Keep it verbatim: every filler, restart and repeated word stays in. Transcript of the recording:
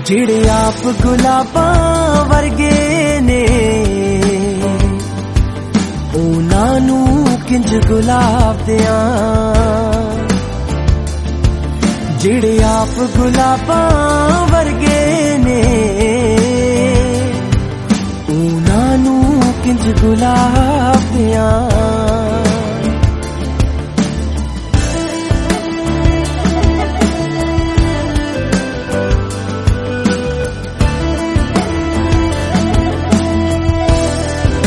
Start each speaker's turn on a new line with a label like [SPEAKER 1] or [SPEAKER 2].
[SPEAKER 1] ਜਿਹੜੇ ਆਪ ਗੁਲਾਬਾਂ ਵਰਗੇ ਨੇ ਉਹਨਾਂ ਨੂੰ ਕਿੰਜ ਗੁਲਾਬ ਦਿਆਂ। ਜਿਹੜੇ ਆਪ ਗੁਲਾਬਾਂ ਵਰਗੇ ਨੇ